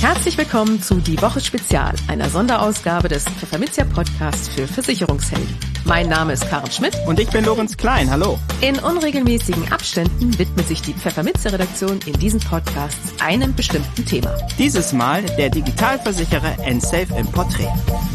Herzlich willkommen zu Die Woche Spezial, einer Sonderausgabe des Pfefferminzia Podcasts für Versicherungshelden. Mein Name ist Karen Schmidt. Und ich bin Lorenz Klein, hallo. In unregelmäßigen Abständen widmet sich die Pfefferminzia-Redaktion in diesen Podcasts einem bestimmten Thema. Dieses Mal der Digitalversicherer Ensafe im Porträt.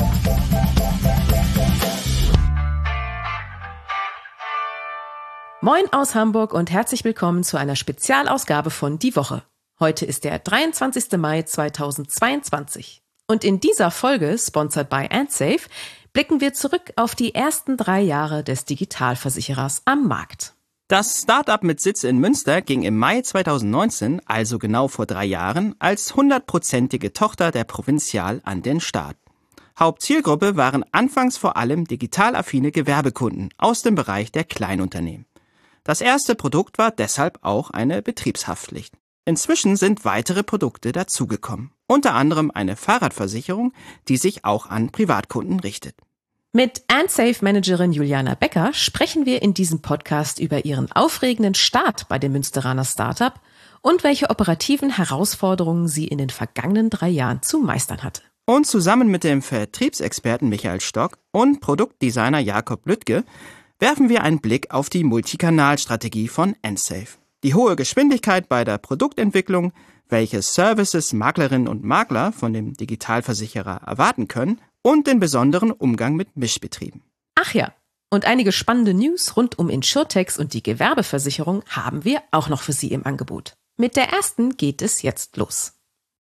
Moin aus Hamburg und herzlich willkommen zu einer Spezialausgabe von Die Woche. Heute ist der 23. Mai 2022. Und in dieser Folge, sponsored by Ensafe, blicken wir zurück auf die ersten 3 Jahre des Digitalversicherers am Markt. Das Startup mit Sitz in Münster ging im Mai 2019, also genau vor 3 Jahren, als 100%ige Tochter der Provinzial an den Start. Hauptzielgruppe waren anfangs vor allem digital affine Gewerbekunden aus dem Bereich der Kleinunternehmen. Das erste Produkt war deshalb auch eine Betriebshaftpflicht. Inzwischen sind weitere Produkte dazugekommen, unter anderem eine Fahrradversicherung, die sich auch an Privatkunden richtet. Mit Ensafe-Managerin Juliana Becker sprechen wir in diesem Podcast über ihren aufregenden Start bei dem Münsteraner Startup und welche operativen Herausforderungen sie in den vergangenen 3 Jahren zu meistern hatte. Und zusammen mit dem Vertriebsexperten Michael Stock und Produktdesigner Jakob Lüttke werfen wir einen Blick auf die Multikanalstrategie von Ensafe. Die hohe Geschwindigkeit bei der Produktentwicklung, welche Services Maklerinnen und Makler von dem Digitalversicherer erwarten können und den besonderen Umgang mit Mischbetrieben. Ach ja, und einige spannende News rund um Insurtechs und die Gewerbeversicherung haben wir auch noch für Sie im Angebot. Mit der ersten geht es jetzt los.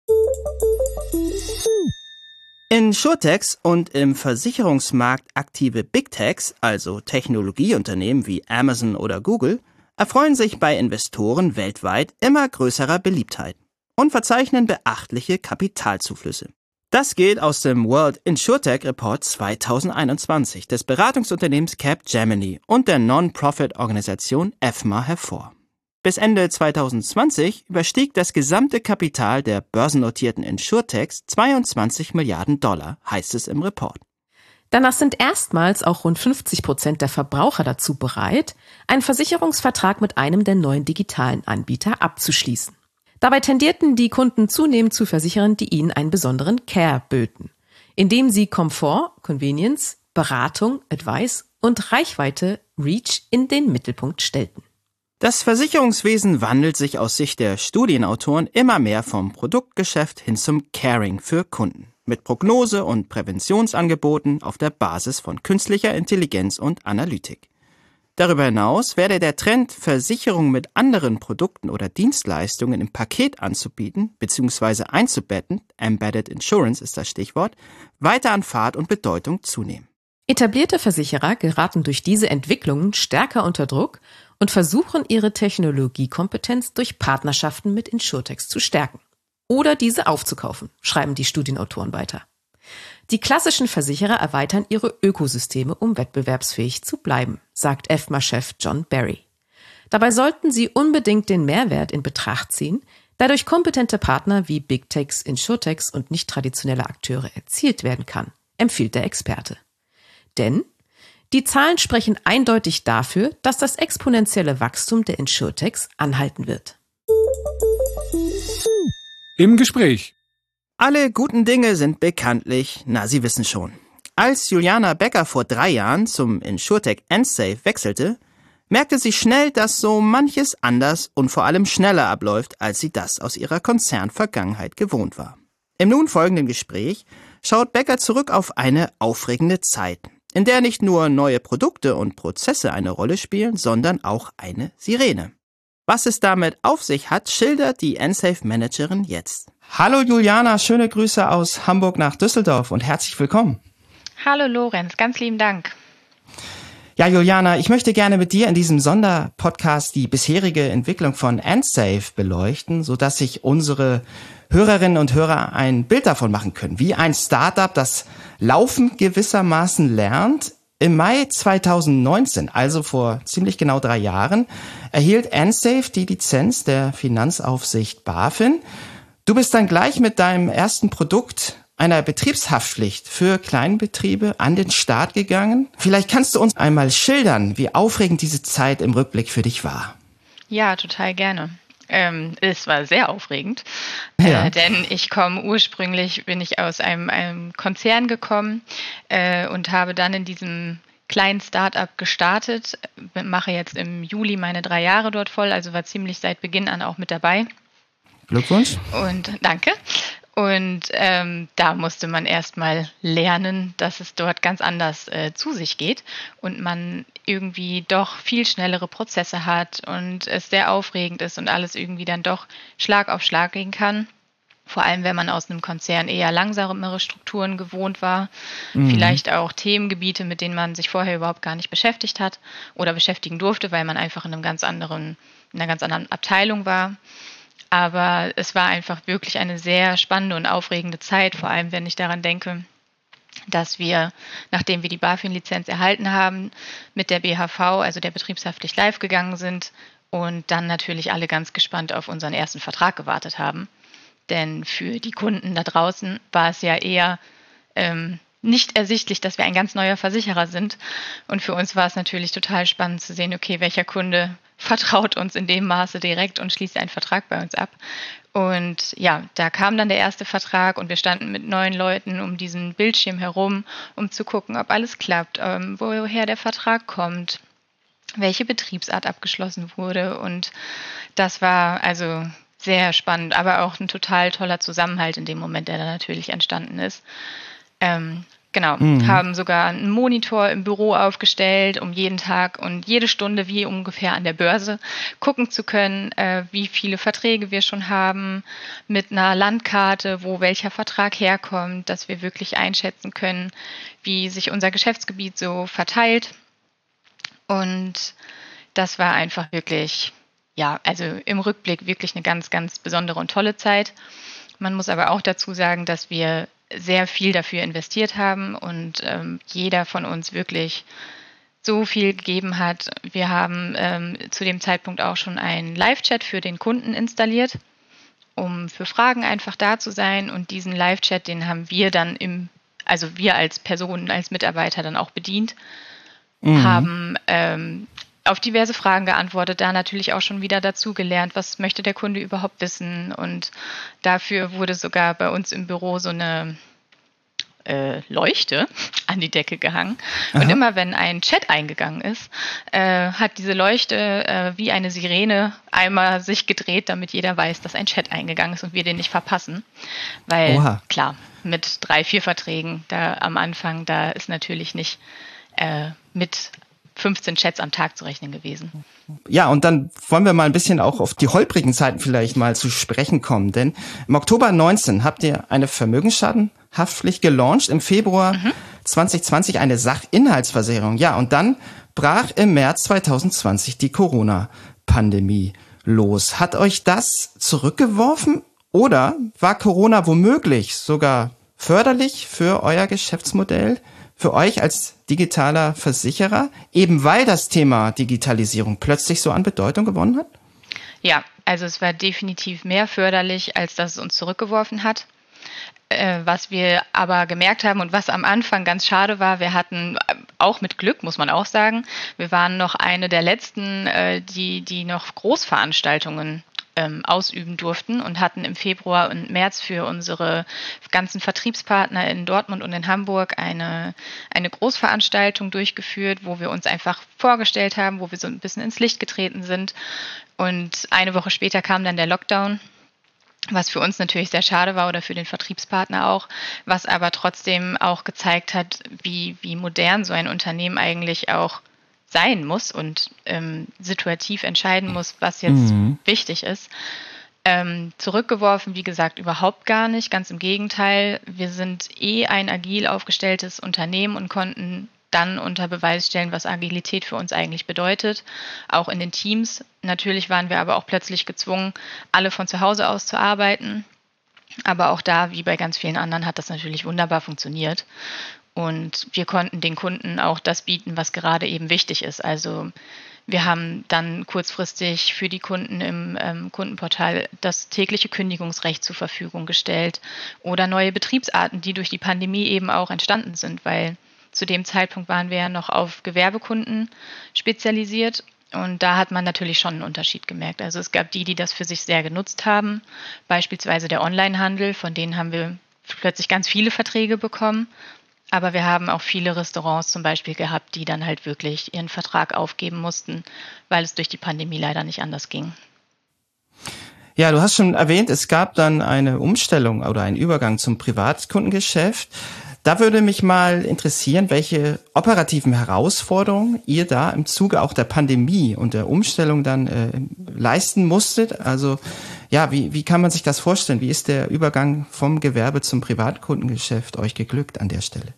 Insurtechs und im Versicherungsmarkt aktive Big Techs, also Technologieunternehmen wie Amazon oder Google, erfreuen sich bei Investoren weltweit immer größerer Beliebtheit und verzeichnen beachtliche Kapitalzuflüsse. Das geht aus dem World Insurtech Report 2021 des Beratungsunternehmens Capgemini und der Non-Profit-Organisation EFMA hervor. Bis Ende 2020 überstieg das gesamte Kapital der börsennotierten Insurtechs $22 Milliarden, heißt es im Report. Danach sind erstmals auch rund 50% der Verbraucher dazu bereit, einen Versicherungsvertrag mit einem der neuen digitalen Anbieter abzuschließen. Dabei tendierten die Kunden zunehmend zu Versicherern, die ihnen einen besonderen Care böten, indem sie Komfort, Convenience, Beratung, Advice und Reichweite, Reach, in den Mittelpunkt stellten. Das Versicherungswesen wandelt sich aus Sicht der Studienautoren immer mehr vom Produktgeschäft hin zum Caring für Kunden. Mit Prognose- und Präventionsangeboten auf der Basis von künstlicher Intelligenz und Analytik. Darüber hinaus werde der Trend, Versicherungen mit anderen Produkten oder Dienstleistungen im Paket anzubieten bzw. einzubetten, Embedded Insurance ist das Stichwort, weiter an Fahrt und Bedeutung zunehmen. Etablierte Versicherer geraten durch diese Entwicklungen stärker unter Druck und versuchen, ihre Technologiekompetenz durch Partnerschaften mit Insurtechs zu stärken. Oder diese aufzukaufen, schreiben die Studienautoren weiter. Die klassischen Versicherer erweitern ihre Ökosysteme, um wettbewerbsfähig zu bleiben, sagt EFMA-Chef John Barry. Dabei sollten sie unbedingt den Mehrwert in Betracht ziehen, der durch kompetente Partner wie Big Techs, Insurtechs und nicht traditionelle Akteure erzielt werden kann, empfiehlt der Experte. Denn die Zahlen sprechen eindeutig dafür, dass das exponentielle Wachstum der Insurtechs anhalten wird. Im Gespräch. Alle guten Dinge sind bekanntlich, Sie wissen schon. Als Juliana Becker vor 3 Jahren zum Insurtech Ensafe wechselte, merkte sie schnell, dass so manches anders und vor allem schneller abläuft, als sie das aus ihrer Konzernvergangenheit gewohnt war. Im nun folgenden Gespräch schaut Becker zurück auf eine aufregende Zeit, in der nicht nur neue Produkte und Prozesse eine Rolle spielen, sondern auch eine Sirene. Was es damit auf sich hat, schildert die Ensafe-Managerin jetzt. Hallo Juliana, schöne Grüße aus Hamburg nach Düsseldorf und herzlich willkommen. Hallo Lorenz, ganz lieben Dank. Ja, Juliana, ich möchte gerne mit dir in diesem Sonderpodcast die bisherige Entwicklung von Ensafe beleuchten, sodass sich unsere Hörerinnen und Hörer ein Bild davon machen können, wie ein Startup, das laufend gewissermaßen lernt. Im Mai 2019, also vor ziemlich genau 3 Jahren, erhielt Ensafe die Lizenz der Finanzaufsicht BaFin. Du bist dann gleich mit deinem ersten Produkt, einer Betriebshaftpflicht für Kleinbetriebe, an den Start gegangen. Vielleicht kannst du uns einmal schildern, wie aufregend diese Zeit im Rückblick für dich war. Ja, total gerne. Es war sehr aufregend, denn bin ich aus einem Konzern gekommen und habe dann in diesem kleinen Start-up gestartet, mache jetzt im Juli meine 3 Jahre dort voll, also war ziemlich seit Beginn an auch mit dabei. Glückwunsch. Und danke. Und da musste man erstmal lernen, dass es dort ganz anders zu sich geht und man irgendwie doch viel schnellere Prozesse hat und es sehr aufregend ist und alles irgendwie dann doch Schlag auf Schlag gehen kann. Vor allem, wenn man aus einem Konzern eher langsamere Strukturen gewohnt war, vielleicht auch Themengebiete, mit denen man sich vorher überhaupt gar nicht beschäftigt hat oder beschäftigen durfte, weil man einfach in einer ganz anderen Abteilung war. Aber es war einfach wirklich eine sehr spannende und aufregende Zeit, vor allem wenn ich daran denke, dass wir, nachdem wir die BaFin-Lizenz erhalten haben, mit der BHV, also der betriebshaftlich live gegangen sind und dann natürlich alle ganz gespannt auf unseren ersten Vertrag gewartet haben. Denn für die Kunden da draußen war es ja eher nicht ersichtlich, dass wir ein ganz neuer Versicherer sind. Und für uns war es natürlich total spannend zu sehen, okay, welcher Kunde vertraut uns in dem Maße direkt und schließt einen Vertrag bei uns ab. Und ja, da kam dann der erste Vertrag und wir standen mit 9 Leuten um diesen Bildschirm herum, um zu gucken, ob alles klappt, woher der Vertrag kommt, welche Betriebsart abgeschlossen wurde. Und das war also sehr spannend, aber auch ein total toller Zusammenhalt in dem Moment, der da natürlich entstanden ist. Haben sogar einen Monitor im Büro aufgestellt, um jeden Tag und jede Stunde wie ungefähr an der Börse gucken zu können, wie viele Verträge wir schon haben, mit einer Landkarte, wo welcher Vertrag herkommt, dass wir wirklich einschätzen können, wie sich unser Geschäftsgebiet so verteilt. Und das war einfach wirklich, ja, also im Rückblick wirklich eine ganz, ganz besondere und tolle Zeit. Man muss aber auch dazu sagen, dass wir sehr viel dafür investiert haben und jeder von uns wirklich so viel gegeben hat. Wir haben zu dem Zeitpunkt auch schon einen Live-Chat für den Kunden installiert, um für Fragen einfach da zu sein. Und diesen Live-Chat, den haben wir dann also wir als Personen, als Mitarbeiter dann auch bedient, haben auf diverse Fragen geantwortet, da natürlich auch schon wieder dazu gelernt, was möchte der Kunde überhaupt wissen. Und dafür wurde sogar bei uns im Büro so eine Leuchte an die Decke gehangen. Aha. Und immer wenn ein Chat eingegangen ist, hat diese Leuchte wie eine Sirene einmal sich gedreht, damit jeder weiß, dass ein Chat eingegangen ist und wir den nicht verpassen. Weil klar, mit 3, 4 Verträgen da am Anfang, da ist natürlich nicht mit 15 Chats am Tag zu rechnen gewesen. Ja, und dann wollen wir mal ein bisschen auch auf die holprigen Zeiten vielleicht mal zu sprechen kommen. Denn im Oktober 19 habt ihr eine Vermögensschadenhaftpflicht gelauncht, im Februar 2020 eine Sachinhaltsversicherung. Ja, und dann brach im März 2020 die Corona-Pandemie los. Hat euch das zurückgeworfen oder war Corona womöglich sogar förderlich für euer Geschäftsmodell? Für euch als digitaler Versicherer, eben weil das Thema Digitalisierung plötzlich so an Bedeutung gewonnen hat? Ja, also es war definitiv mehr förderlich, als dass es uns zurückgeworfen hat. Was wir aber gemerkt haben und was am Anfang ganz schade war, wir hatten auch mit Glück, muss man auch sagen, wir waren noch eine der letzten, die noch Großveranstaltungen ausüben durften und hatten im Februar und März für unsere ganzen Vertriebspartner in Dortmund und in Hamburg eine Großveranstaltung durchgeführt, wo wir uns einfach vorgestellt haben, wo wir so ein bisschen ins Licht getreten sind. Und eine Woche später kam dann der Lockdown, was für uns natürlich sehr schade war oder für den Vertriebspartner auch, was aber trotzdem auch gezeigt hat, wie modern so ein Unternehmen eigentlich auch sein muss und situativ entscheiden muss, was jetzt wichtig ist. Zurückgeworfen, wie gesagt, überhaupt gar nicht. Ganz im Gegenteil, wir sind ein agil aufgestelltes Unternehmen und konnten dann unter Beweis stellen, was Agilität für uns eigentlich bedeutet, auch in den Teams. Natürlich waren wir aber auch plötzlich gezwungen, alle von zu Hause aus zu arbeiten. Aber auch da, wie bei ganz vielen anderen, hat das natürlich wunderbar funktioniert. Und wir konnten den Kunden auch das bieten, was gerade eben wichtig ist. Also wir haben dann kurzfristig für die Kunden im Kundenportal das tägliche Kündigungsrecht zur Verfügung gestellt oder neue Betriebsarten, die durch die Pandemie eben auch entstanden sind, weil zu dem Zeitpunkt waren wir ja noch auf Gewerbekunden spezialisiert Und da hat man natürlich schon einen Unterschied gemerkt. Also es gab die das für sich sehr genutzt haben, beispielsweise der Onlinehandel, von denen haben wir plötzlich ganz viele Verträge bekommen. Aber wir haben auch viele Restaurants zum Beispiel gehabt, die dann halt wirklich ihren Vertrag aufgeben mussten, weil es durch die Pandemie leider nicht anders ging. Ja, du hast schon erwähnt, es gab dann eine Umstellung oder einen Übergang zum Privatkundengeschäft. Da würde mich mal interessieren, welche operativen Herausforderungen ihr da im Zuge auch der Pandemie und der Umstellung dann leisten musstet. Also ja, wie kann man sich das vorstellen? Wie ist der Übergang vom Gewerbe zum Privatkundengeschäft euch geglückt an der Stelle?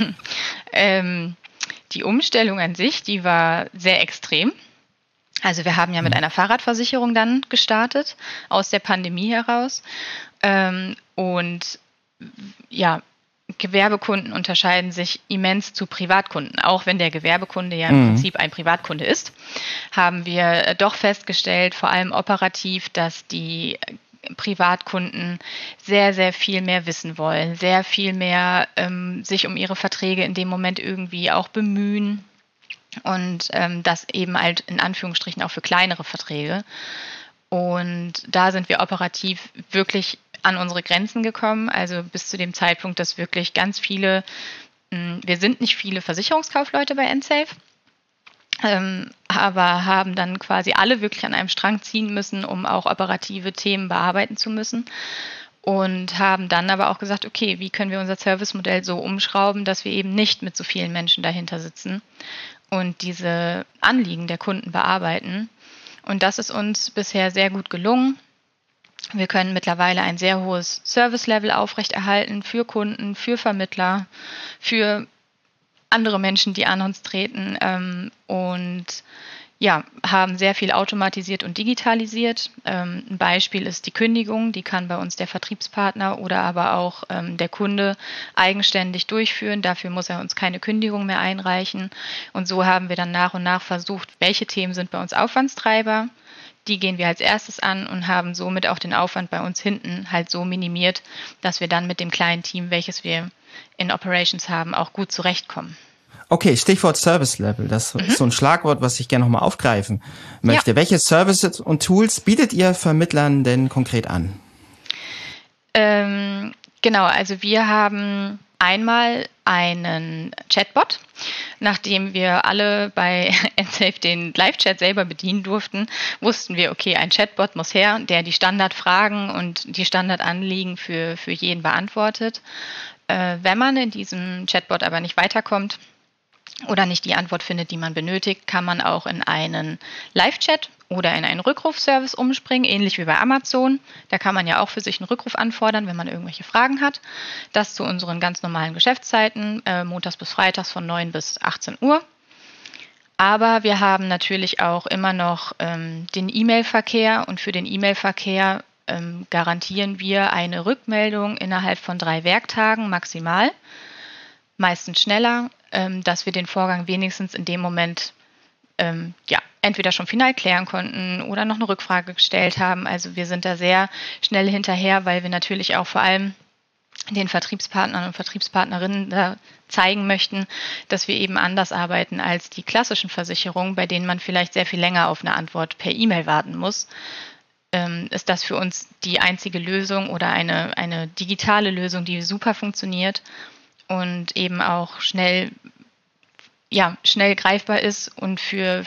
Die Umstellung an sich, die war sehr extrem. Also wir haben ja mit einer Fahrradversicherung dann gestartet, aus der Pandemie heraus. Und ja, Gewerbekunden unterscheiden sich immens zu Privatkunden. Auch wenn der Gewerbekunde ja im Prinzip ein Privatkunde ist, haben wir doch festgestellt, vor allem operativ, dass die Privatkunden sehr, sehr viel mehr wissen wollen, sehr viel mehr sich um ihre Verträge in dem Moment irgendwie auch bemühen und das eben halt in Anführungsstrichen auch für kleinere Verträge. Und da sind wir operativ wirklich an unsere Grenzen gekommen, also bis zu dem Zeitpunkt, dass wirklich ganz viele, wir sind nicht viele Versicherungskaufleute bei Ensafe, aber haben dann quasi alle wirklich an einem Strang ziehen müssen, um auch operative Themen bearbeiten zu müssen. Und haben dann aber auch gesagt, okay, wie können wir unser Servicemodell so umschrauben, dass wir eben nicht mit so vielen Menschen dahinter sitzen und diese Anliegen der Kunden bearbeiten. Und das ist uns bisher sehr gut gelungen. Wir können mittlerweile ein sehr hohes Service-Level aufrechterhalten für Kunden, für Vermittler, für andere Menschen, die an uns treten und ja, haben sehr viel automatisiert und digitalisiert. Ein Beispiel ist die Kündigung, die kann bei uns der Vertriebspartner oder aber auch der Kunde eigenständig durchführen. Dafür muss er uns keine Kündigung mehr einreichen. Und so haben wir dann nach und nach versucht, welche Themen sind bei uns Aufwandstreiber. Die gehen wir als erstes an und haben somit auch den Aufwand bei uns hinten halt so minimiert, dass wir dann mit dem kleinen Team, welches wir in Operations haben, auch gut zurechtkommen. Okay, Stichwort Service Level. Das ist so ein Schlagwort, was ich gerne nochmal aufgreifen möchte. Ja. Welche Services und Tools bietet ihr Vermittlern denn konkret an? Genau, also wir haben einmal einen Chatbot. Nachdem wir alle bei Ensafe den Live-Chat selber bedienen durften, wussten wir, okay, ein Chatbot muss her, der die Standardfragen und die Standardanliegen für jeden beantwortet. Wenn man in diesem Chatbot aber nicht weiterkommt oder nicht die Antwort findet, die man benötigt, kann man auch in einen Live-Chat oder in einen Rückrufservice umspringen, ähnlich wie bei Amazon. Da kann man ja auch für sich einen Rückruf anfordern, wenn man irgendwelche Fragen hat. Das zu unseren ganz normalen Geschäftszeiten, montags bis freitags von 9 bis 18 Uhr. Aber wir haben natürlich auch immer noch den E-Mail-Verkehr und für den E-Mail-Verkehr garantieren wir eine Rückmeldung innerhalb von 3 Werktagen maximal, meistens schneller, dass wir den Vorgang wenigstens in dem Moment entweder schon final klären konnten oder noch eine Rückfrage gestellt haben. Also wir sind da sehr schnell hinterher, weil wir natürlich auch vor allem den Vertriebspartnern und Vertriebspartnerinnen da zeigen möchten, dass wir eben anders arbeiten als die klassischen Versicherungen, bei denen man vielleicht sehr viel länger auf eine Antwort per E-Mail warten muss. Ist das für uns die einzige Lösung oder eine digitale Lösung, die super funktioniert und eben auch schnell greifbar ist und für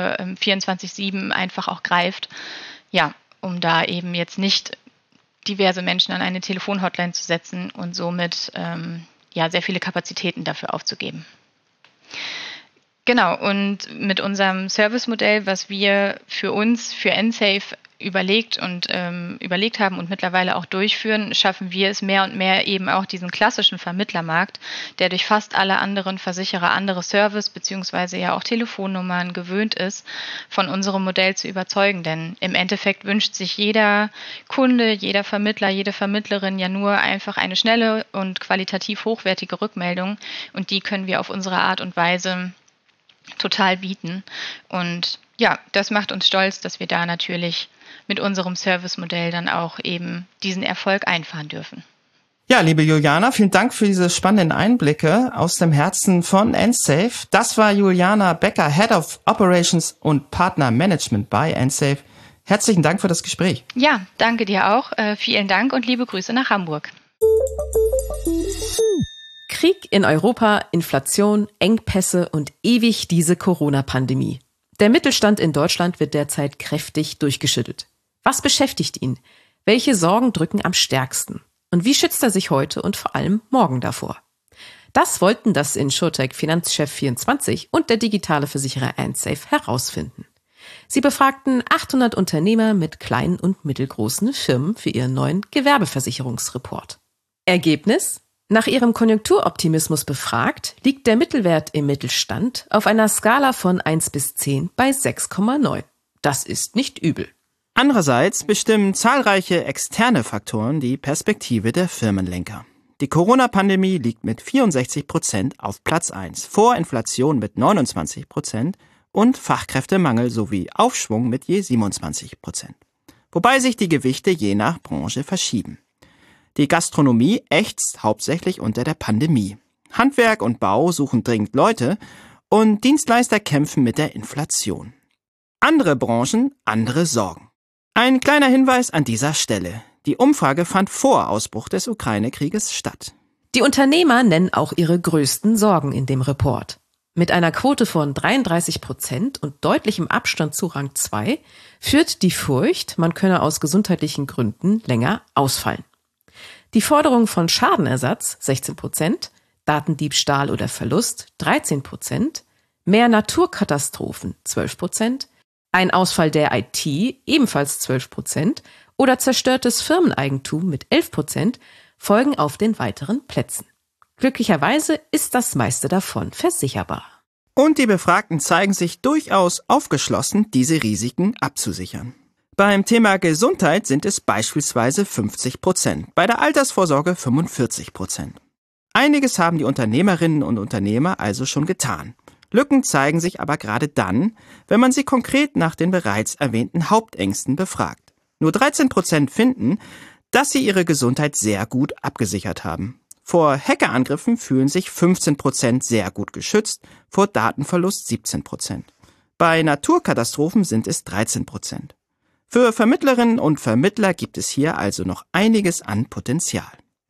24/7 einfach auch greift, ja, um da eben jetzt nicht diverse Menschen an eine Telefonhotline zu setzen und somit sehr viele Kapazitäten dafür aufzugeben. Genau, und mit unserem Servicemodell, was wir für uns, für Ensafe überlegt haben und mittlerweile auch durchführen, schaffen wir es mehr und mehr eben auch diesen klassischen Vermittlermarkt, der durch fast alle anderen Versicherer andere Service bzw. ja auch Telefonnummern gewöhnt ist, von unserem Modell zu überzeugen. Denn im Endeffekt wünscht sich jeder Kunde, jeder Vermittler, jede Vermittlerin ja nur einfach eine schnelle und qualitativ hochwertige Rückmeldung und die können wir auf unsere Art und Weise total bieten. Und ja, das macht uns stolz, dass wir da natürlich mit unserem Servicemodell dann auch eben diesen Erfolg einfahren dürfen. Ja, liebe Juliana, vielen Dank für diese spannenden Einblicke aus dem Herzen von Ensafe. Das war Juliana Becker, Head of Operations und Partner Management bei Ensafe. Herzlichen Dank für das Gespräch. Ja, danke dir auch. Vielen Dank und liebe Grüße nach Hamburg. Krieg in Europa, Inflation, Engpässe und ewig diese Corona-Pandemie. Der Mittelstand in Deutschland wird derzeit kräftig durchgeschüttelt. Was beschäftigt ihn? Welche Sorgen drücken am stärksten? Und wie schützt er sich heute und vor allem morgen davor? Das wollten das Insurtech-Finanzchef24 und der digitale Versicherer Ensafe herausfinden. Sie befragten 800 Unternehmer mit kleinen und mittelgroßen Firmen für ihren neuen Gewerbeversicherungsreport. Ergebnis? Nach ihrem Konjunkturoptimismus befragt, liegt der Mittelwert im Mittelstand auf einer Skala von 1 bis 10 bei 6,9. Das ist nicht übel. Andererseits bestimmen zahlreiche externe Faktoren die Perspektive der Firmenlenker. Die Corona-Pandemie liegt mit 64% auf Platz 1, vor Inflation mit 29% und Fachkräftemangel sowie Aufschwung mit je 27%. Wobei sich die Gewichte je nach Branche verschieben. Die Gastronomie ächzt hauptsächlich unter der Pandemie. Handwerk und Bau suchen dringend Leute und Dienstleister kämpfen mit der Inflation. Andere Branchen, andere Sorgen. Ein kleiner Hinweis an dieser Stelle. Die Umfrage fand vor Ausbruch des Ukraine-Krieges statt. Die Unternehmer nennen auch ihre größten Sorgen in dem Report. Mit einer Quote von 33% und deutlichem Abstand zu Rang 2 führt die Furcht, man könne aus gesundheitlichen Gründen länger ausfallen. Die Forderung von Schadenersatz 16%, Datendiebstahl oder Verlust 13%, mehr Naturkatastrophen 12%, ein Ausfall der IT ebenfalls 12% oder zerstörtes Firmeneigentum mit 11% folgen auf den weiteren Plätzen. Glücklicherweise ist das meiste davon versicherbar. Und die Befragten zeigen sich durchaus aufgeschlossen, diese Risiken abzusichern. Beim Thema Gesundheit sind es beispielsweise 50%, bei der Altersvorsorge 45%. Einiges haben die Unternehmerinnen und Unternehmer also schon getan. Lücken zeigen sich aber gerade dann, wenn man sie konkret nach den bereits erwähnten Hauptängsten befragt. Nur 13% finden, dass sie ihre Gesundheit sehr gut abgesichert haben. Vor Hackerangriffen fühlen sich 15% sehr gut geschützt, vor Datenverlust 17%. Bei Naturkatastrophen sind es 13%. Für Vermittlerinnen und Vermittler gibt es hier also noch einiges an Potenzial.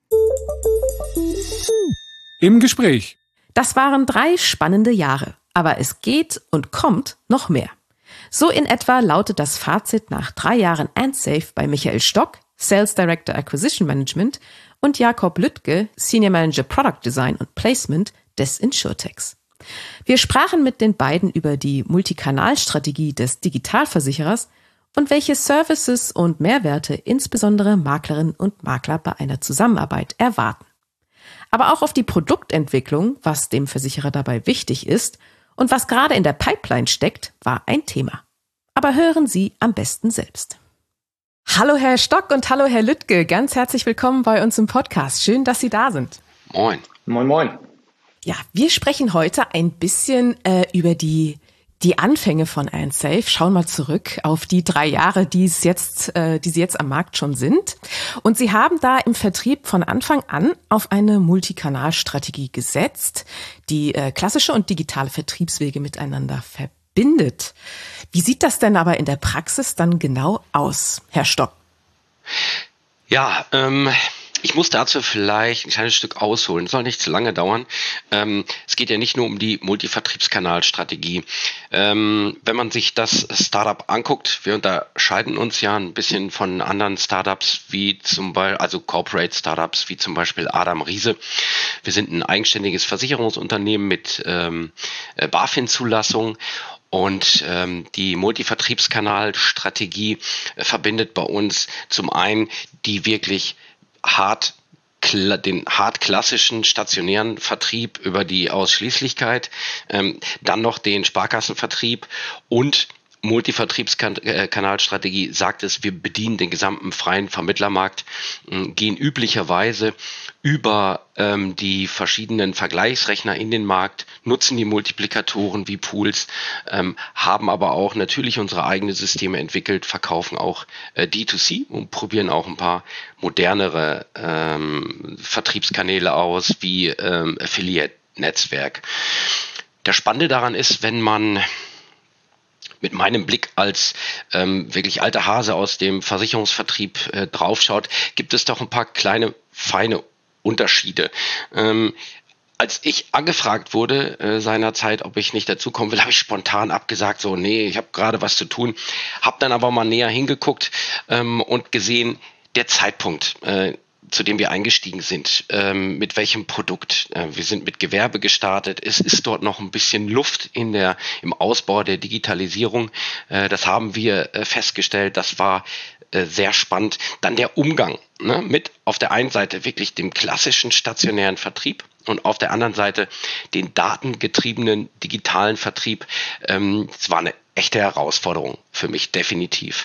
Im Gespräch. Das waren 3 spannende Jahre, aber es geht und kommt noch mehr. So in etwa lautet das Fazit nach 3 Jahren Ensafe bei Michael Stock, Sales Director Acquisition Management, und Jakob Lüttke, Senior Manager Product Design und Placement des Insurtechs. Wir sprachen mit den beiden über die Multikanalstrategie des Digitalversicherers und welche Services und Mehrwerte insbesondere Maklerinnen und Makler bei einer Zusammenarbeit erwarten. Aber auch auf die Produktentwicklung, was dem Versicherer dabei wichtig ist und was gerade in der Pipeline steckt, war ein Thema. Aber hören Sie am besten selbst. Hallo Herr Stock und hallo Herr Lüttke, ganz herzlich willkommen bei uns im Podcast. Schön, dass Sie da sind. Moin. Moin, moin. Ja, wir sprechen heute ein bisschen über die Anfänge von Ensafe. Schauen mal zurück auf die 3 Jahre, die Sie jetzt am Markt schon sind. Und Sie haben da im Vertrieb von Anfang an auf eine Multikanalstrategie gesetzt, die klassische und digitale Vertriebswege miteinander verbindet. Wie sieht das denn aber in der Praxis dann genau aus, Herr Stock? Ja, ich muss dazu vielleicht ein kleines Stück ausholen. Soll nicht zu lange dauern. Es geht ja nicht nur um die Multivertriebskanalstrategie. Wenn man sich das Startup anguckt, wir unterscheiden uns ja ein bisschen von anderen Startups wie zum Beispiel, also Corporate Startups wie zum Beispiel Adam Riese. Wir sind ein eigenständiges Versicherungsunternehmen mit BaFin-Zulassung. Und die Multivertriebskanalstrategie verbindet bei uns zum einen die wirklich den hart klassischen stationären Vertrieb über die Ausschließlichkeit, dann noch den Sparkassenvertrieb und Multivertriebskanalstrategie sagt es, wir bedienen den gesamten freien Vermittlermarkt, gehen üblicherweise über die verschiedenen Vergleichsrechner in den Markt, nutzen die Multiplikatoren wie Pools, haben aber auch natürlich unsere eigenen Systeme entwickelt, verkaufen auch D2C und probieren auch ein paar modernere Vertriebskanäle aus, wie Affiliate-Netzwerk. Das Spannende daran ist, wenn man mit meinem Blick als wirklich alter Hase aus dem Versicherungsvertrieb draufschaut, gibt es doch ein paar kleine, feine Unterschiede. Als ich angefragt wurde seinerzeit, ob ich nicht dazukommen will, habe ich spontan abgesagt, so nee, ich habe gerade was zu tun, habe dann aber mal näher hingeguckt und gesehen, der Zeitpunkt, zu dem wir eingestiegen sind, mit welchem Produkt. Wir sind mit Gewerbe gestartet. Es ist dort noch ein bisschen Luft im Ausbau der Digitalisierung. Das haben wir festgestellt. Das war sehr spannend. Dann der Umgang mit auf der einen Seite wirklich dem klassischen stationären Vertrieb und auf der anderen Seite den datengetriebenen digitalen Vertrieb. Es war eine echte Herausforderung für mich, definitiv.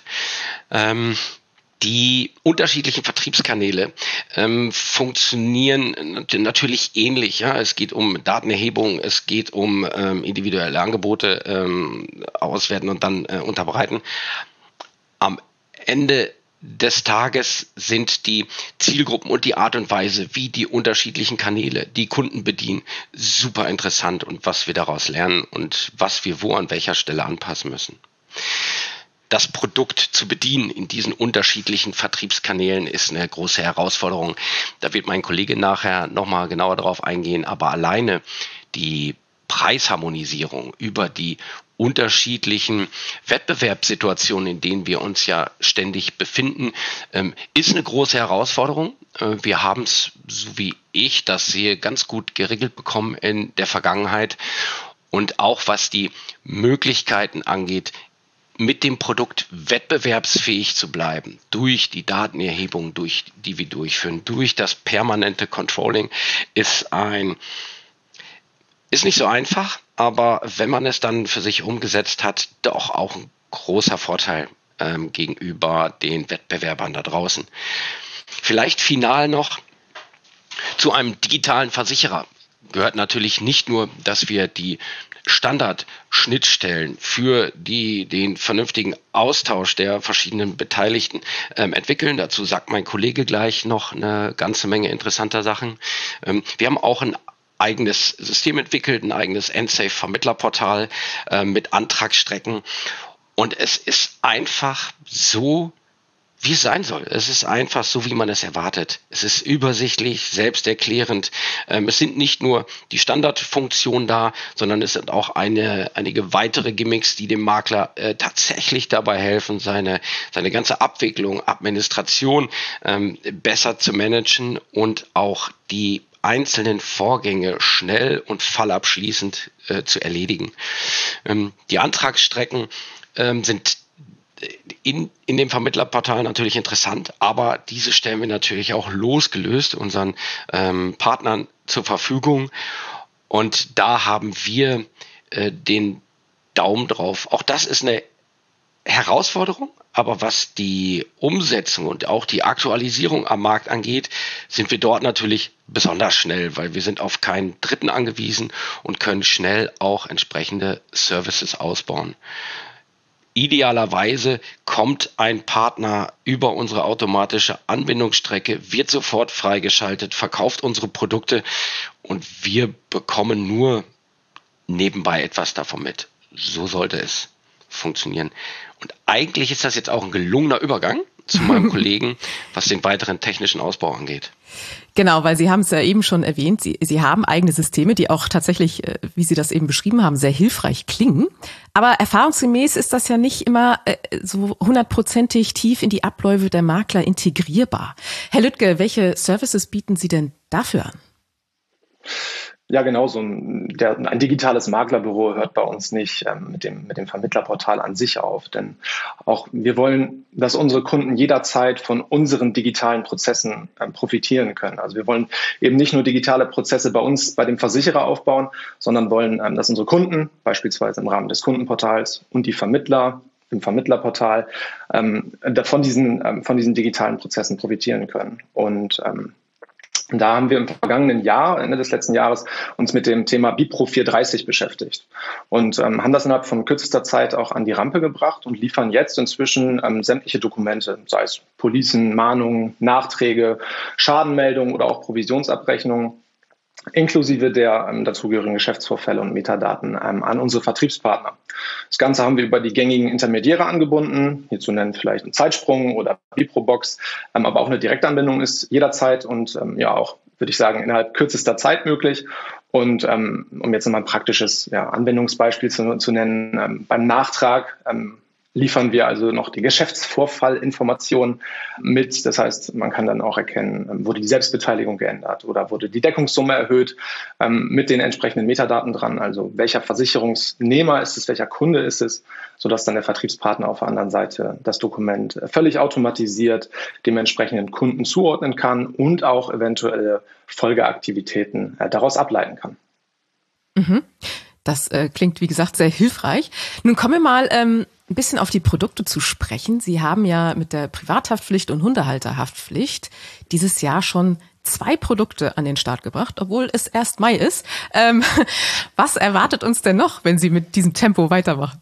Die unterschiedlichen Vertriebskanäle funktionieren natürlich ähnlich. Ja? Es geht um Datenerhebung, es geht um individuelle Angebote auswerten und dann unterbreiten. Am Ende des Tages sind die Zielgruppen und die Art und Weise, wie die unterschiedlichen Kanäle die Kunden bedienen, super interessant und was wir daraus lernen und was wir wo an welcher Stelle anpassen müssen. Das Produkt zu bedienen in diesen unterschiedlichen Vertriebskanälen ist eine große Herausforderung. Da wird mein Kollege nachher nochmal genauer drauf eingehen. Aber alleine die Preisharmonisierung über die unterschiedlichen Wettbewerbssituationen, in denen wir uns ja ständig befinden, ist eine große Herausforderung. Wir haben es, so wie ich das sehe, ganz gut geregelt bekommen in der Vergangenheit. Und auch was die Möglichkeiten angeht, mit dem Produkt wettbewerbsfähig zu bleiben, durch die Datenerhebung, die wir durchführen, durch das permanente Controlling, ist nicht so einfach, aber wenn man es dann für sich umgesetzt hat, doch auch ein großer Vorteil gegenüber den Wettbewerbern da draußen. Vielleicht final noch zu einem digitalen Versicherer. Gehört natürlich nicht nur, dass wir die Standardschnittstellen für den vernünftigen Austausch der verschiedenen Beteiligten entwickeln. Dazu sagt mein Kollege gleich noch eine ganze Menge interessanter Sachen. Wir haben auch ein eigenes System entwickelt, ein eigenes Endsafe-Vermittlerportal mit Antragsstrecken. Und es ist einfach so, wie es sein soll. Es ist einfach so, wie man es erwartet. Es ist übersichtlich, selbsterklärend. Es sind nicht nur die Standardfunktionen da, sondern es sind auch einige weitere Gimmicks, die dem Makler tatsächlich dabei helfen, seine ganze Abwicklung, Administration besser zu managen und auch die einzelnen Vorgänge schnell und fallabschließend zu erledigen. Die Antragsstrecken sind in dem Vermittlerportal natürlich interessant, aber diese stellen wir natürlich auch losgelöst unseren Partnern zur Verfügung und da haben wir den Daumen drauf. Auch das ist eine Herausforderung, aber was die Umsetzung und auch die Aktualisierung am Markt angeht, sind wir dort natürlich besonders schnell, weil wir sind auf keinen Dritten angewiesen und können schnell auch entsprechende Services ausbauen. Idealerweise kommt ein Partner über unsere automatische Anbindungsstrecke, wird sofort freigeschaltet, verkauft unsere Produkte und wir bekommen nur nebenbei etwas davon mit. So sollte es funktionieren. Und eigentlich ist das jetzt auch ein gelungener Übergang zu meinem Kollegen, was den weiteren technischen Ausbau angeht. Genau, weil Sie haben es ja eben schon erwähnt, Sie haben eigene Systeme, die auch tatsächlich, wie Sie das eben beschrieben haben, sehr hilfreich klingen. Aber erfahrungsgemäß ist das ja nicht immer so 100%ig tief in die Abläufe der Makler integrierbar. Herr Lüttke, welche Services bieten Sie denn dafür an? Ja, genau. Ein digitales Maklerbüro hört bei uns nicht mit dem Vermittlerportal an sich auf. Denn auch wir wollen, dass unsere Kunden jederzeit von unseren digitalen Prozessen profitieren können. Also wir wollen eben nicht nur digitale Prozesse bei uns, bei dem Versicherer aufbauen, sondern wollen, dass unsere Kunden beispielsweise im Rahmen des Kundenportals und die Vermittler im Vermittlerportal von diesen digitalen Prozessen profitieren können. Und da haben wir im vergangenen Jahr, Ende des letzten Jahres, uns mit dem Thema BIPRO 430 beschäftigt und haben das innerhalb von kürzester Zeit auch an die Rampe gebracht und liefern jetzt inzwischen sämtliche Dokumente, sei es Policen, Mahnungen, Nachträge, Schadenmeldungen oder auch Provisionsabrechnungen, inklusive der dazugehörigen Geschäftsvorfälle und Metadaten an unsere Vertriebspartner. Das Ganze haben wir über die gängigen Intermediäre angebunden, hier zu nennen vielleicht einen Zeitsprung oder BiPRO-Box, aber auch eine Direktanbindung ist jederzeit und auch, würde ich sagen, innerhalb kürzester Zeit möglich. Und um jetzt nochmal ein praktisches Anwendungsbeispiel zu nennen, beim Nachtrag liefern wir also noch die Geschäftsvorfallinformationen mit. Das heißt, man kann dann auch erkennen, wurde die Selbstbeteiligung geändert oder wurde die Deckungssumme erhöht mit den entsprechenden Metadaten dran. Also welcher Versicherungsnehmer ist es, welcher Kunde ist es, sodass dann der Vertriebspartner auf der anderen Seite das Dokument völlig automatisiert dem entsprechenden Kunden zuordnen kann und auch eventuelle Folgeaktivitäten daraus ableiten kann. Mhm. Das klingt, wie gesagt, sehr hilfreich. Nun kommen wir mal ein bisschen auf die Produkte zu sprechen. Sie haben ja mit der Privathaftpflicht und Hundehalterhaftpflicht dieses Jahr schon 2 Produkte an den Start gebracht, obwohl es erst Mai ist. Was erwartet uns denn noch, wenn Sie mit diesem Tempo weitermachen?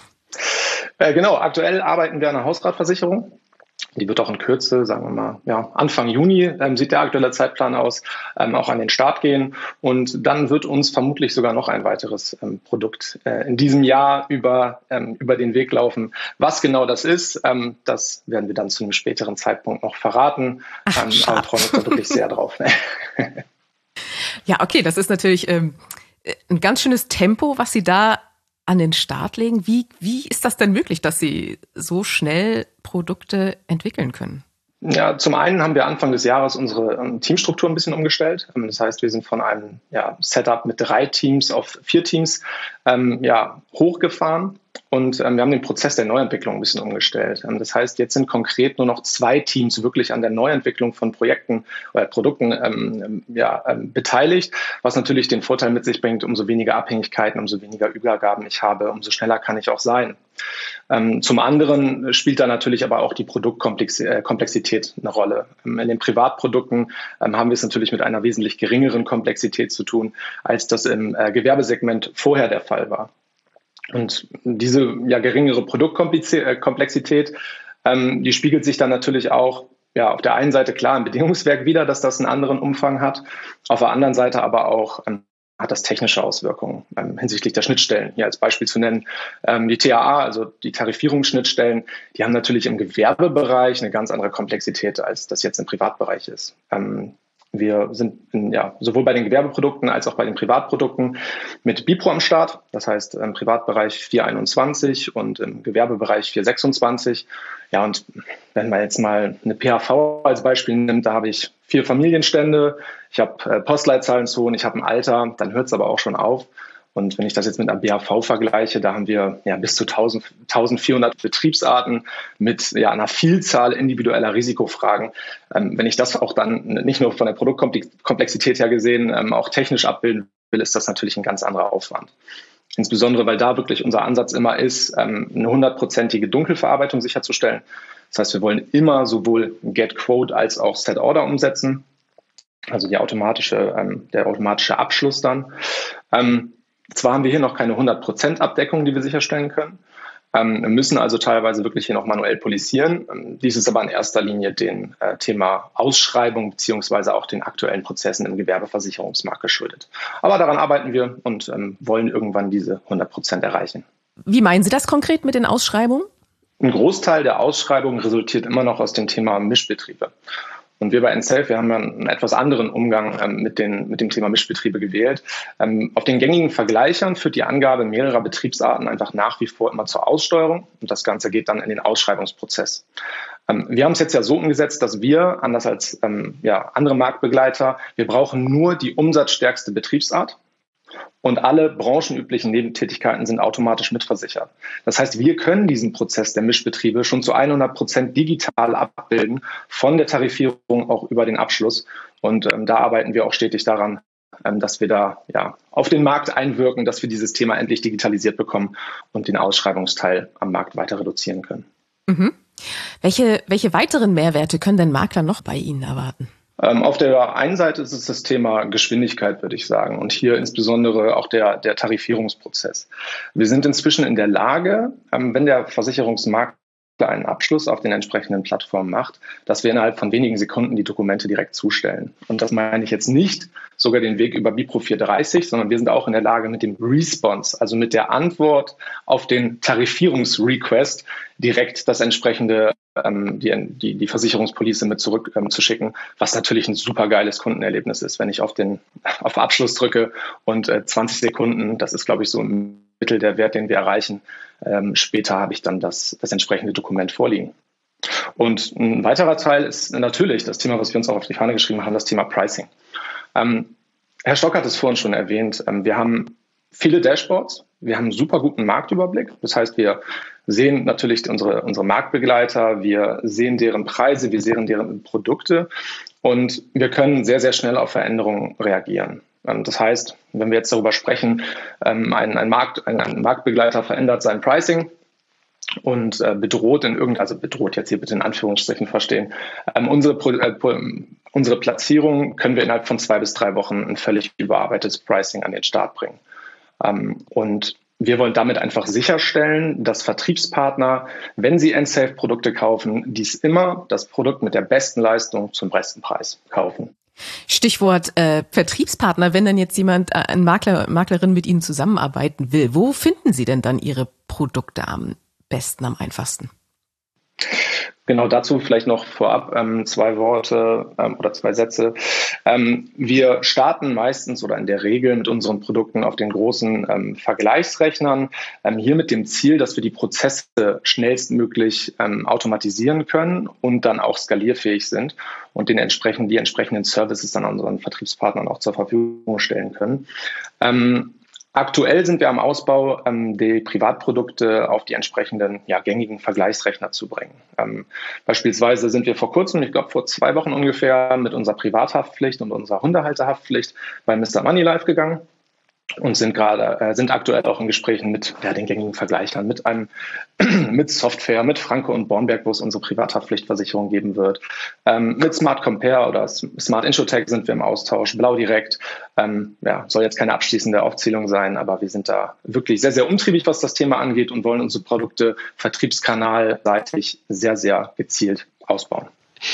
Genau, aktuell arbeiten wir an einer Hausratversicherung. Die wird auch in Kürze, sagen wir mal, Anfang Juni sieht der aktuelle Zeitplan aus, auch an den Start gehen. Und dann wird uns vermutlich sogar noch ein weiteres Produkt in diesem Jahr über den Weg laufen. Was genau das ist, das werden wir dann zu einem späteren Zeitpunkt noch verraten. Aber ich freue mich da wirklich sehr drauf. Ja, okay, das ist natürlich ein ganz schönes Tempo, was Sie da an den Start legen. Wie ist das denn möglich, dass Sie so schnell Produkte entwickeln können? Ja, zum einen haben wir Anfang des Jahres unsere Teamstruktur ein bisschen umgestellt. Das heißt, wir sind von einem Setup mit 3 Teams auf 4 Teams hochgefahren. Und wir haben den Prozess der Neuentwicklung ein bisschen umgestellt. Das heißt, jetzt sind konkret nur noch 2 Teams wirklich an der Neuentwicklung von Projekten oder Produkten beteiligt, was natürlich den Vorteil mit sich bringt, umso weniger Abhängigkeiten, umso weniger Übergaben ich habe, umso schneller kann ich auch sein. Zum anderen spielt da natürlich aber auch die Produktkomplexität eine Rolle. In den Privatprodukten haben wir es natürlich mit einer wesentlich geringeren Komplexität zu tun, als das im Gewerbesegment vorher der Fall war. Und diese geringere Produktkomplexität, die spiegelt sich dann natürlich auch auf der einen Seite klar im Bedingungswerk wider, dass das einen anderen Umfang hat, auf der anderen Seite aber auch hat das technische Auswirkungen hinsichtlich der Schnittstellen. Hier als Beispiel zu nennen, die TAA, also die Tarifierungsschnittstellen, die haben natürlich im Gewerbebereich eine ganz andere Komplexität, als das jetzt im Privatbereich ist. Wir sind sowohl bei den Gewerbeprodukten als auch bei den Privatprodukten mit BiPRO am Start. Das heißt im Privatbereich 421 und im Gewerbebereich 426. Ja, und wenn man jetzt mal eine PHV als Beispiel nimmt, da habe ich 4 Familienstände, ich habe Postleitzahlenzonen, ich habe ein Alter, dann hört es aber auch schon auf. Und wenn ich das jetzt mit einer BAV vergleiche, da haben wir bis zu 1400 Betriebsarten mit einer Vielzahl individueller Risikofragen. Wenn ich das auch dann nicht nur von der Produktkomplexität her gesehen auch technisch abbilden will, ist das natürlich ein ganz anderer Aufwand. Insbesondere, weil da wirklich unser Ansatz immer ist, eine 100%ige Dunkelverarbeitung sicherzustellen. Das heißt, wir wollen immer sowohl Get Quote als auch Set Order umsetzen, also der automatische Abschluss dann. Zwar haben wir hier noch keine 100% Abdeckung, die wir sicherstellen können. Wir müssen also teilweise wirklich hier noch manuell polisieren. Dies ist aber in erster Linie dem Thema Ausschreibung beziehungsweise auch den aktuellen Prozessen im Gewerbeversicherungsmarkt geschuldet. Aber daran arbeiten wir und wollen irgendwann diese 100% erreichen. Wie meinen Sie das konkret mit den Ausschreibungen? Ein Großteil der Ausschreibungen resultiert immer noch aus dem Thema Mischbetriebe. Und wir bei Ensafe, wir haben ja einen etwas anderen Umgang mit dem Thema Mischbetriebe gewählt. Auf den gängigen Vergleichern führt die Angabe mehrerer Betriebsarten einfach nach wie vor immer zur Aussteuerung. Und das Ganze geht dann in den Ausschreibungsprozess. Wir haben es jetzt ja so umgesetzt, dass wir, anders als andere Marktbegleiter, wir brauchen nur die umsatzstärkste Betriebsart und alle branchenüblichen Nebentätigkeiten sind automatisch mitversichert. Das heißt, wir können diesen Prozess der Mischbetriebe schon zu 100% digital abbilden, von der Tarifierung auch über den Abschluss. Und da arbeiten wir auch stetig daran, dass wir da auf den Markt einwirken, dass wir dieses Thema endlich digitalisiert bekommen und den Ausschreibungsteil am Markt weiter reduzieren können. Mhm. Welche weiteren Mehrwerte können denn Makler noch bei Ihnen erwarten? Auf der einen Seite ist es das Thema Geschwindigkeit, würde ich sagen, und hier insbesondere auch der Tarifierungsprozess. Wir sind inzwischen in der Lage, wenn der Versicherungsmakler einen Abschluss auf den entsprechenden Plattformen macht, dass wir innerhalb von wenigen Sekunden die Dokumente direkt zustellen. Und das meine ich jetzt nicht sogar den Weg über Bipro 430, sondern wir sind auch in der Lage, mit dem Response, also mit der Antwort auf den Tarifierungsrequest, direkt das entsprechende, die Versicherungspolice mit zurück zu schicken, was natürlich ein super geiles Kundenerlebnis ist, wenn ich auf Abschluss drücke und 20 Sekunden, das ist, glaube ich, so im Mittel der Wert, den wir erreichen, später habe ich dann das entsprechende Dokument vorliegen. Und ein weiterer Teil ist natürlich das Thema, was wir uns auch auf die Fahne geschrieben haben, das Thema Pricing. Herr Stock hat es vorhin schon erwähnt, wir haben viele Dashboards, wir haben einen super guten Marktüberblick. Das heißt, wir sehen natürlich unsere Marktbegleiter, wir sehen deren Preise, wir sehen deren Produkte und wir können sehr, sehr schnell auf Veränderungen reagieren. Das heißt, wenn wir jetzt darüber sprechen, ein Marktbegleiter verändert sein Pricing und bedroht jetzt hier bitte in Anführungsstrichen verstehen, unsere Platzierung können wir innerhalb von 2 bis 3 Wochen ein völlig überarbeitetes Pricing an den Start bringen. Und wir wollen damit einfach sicherstellen, dass Vertriebspartner, wenn sie Ensafe-Produkte kaufen, dies immer das Produkt mit der besten Leistung zum besten Preis kaufen. Stichwort Vertriebspartner, wenn dann jetzt jemand, ein Makler, Maklerin mit Ihnen zusammenarbeiten will, wo finden Sie denn dann Ihre Produkte am besten, am einfachsten? Genau, dazu vielleicht noch vorab 2 Worte oder 2 Sätze. Wir starten meistens oder in der Regel mit unseren Produkten auf den großen Vergleichsrechnern, hier mit dem Ziel, dass wir die Prozesse schnellstmöglich automatisieren können und dann auch skalierfähig sind und die entsprechenden Services dann unseren Vertriebspartnern auch zur Verfügung stellen können. Aktuell sind wir am Ausbau, die Privatprodukte auf die entsprechenden gängigen Vergleichsrechner zu bringen. Beispielsweise sind wir vor kurzem, ich glaube vor 2 Wochen ungefähr, mit unserer Privathaftpflicht und unserer Hundehalterhaftpflicht bei Mr. Money live gegangen und sind aktuell auch in Gesprächen mit den gängigen Vergleichern, mit Software, mit Franke und Bornberg, wo es unsere Privathaftpflichtversicherung geben wird. Mit Smart Compare oder Smart Insurtech sind wir im Austausch, Blau Direkt. Soll jetzt keine abschließende Aufzählung sein, aber wir sind da wirklich sehr, sehr umtriebig, was das Thema angeht und wollen unsere Produkte vertriebskanalseitig sehr, sehr gezielt ausbauen.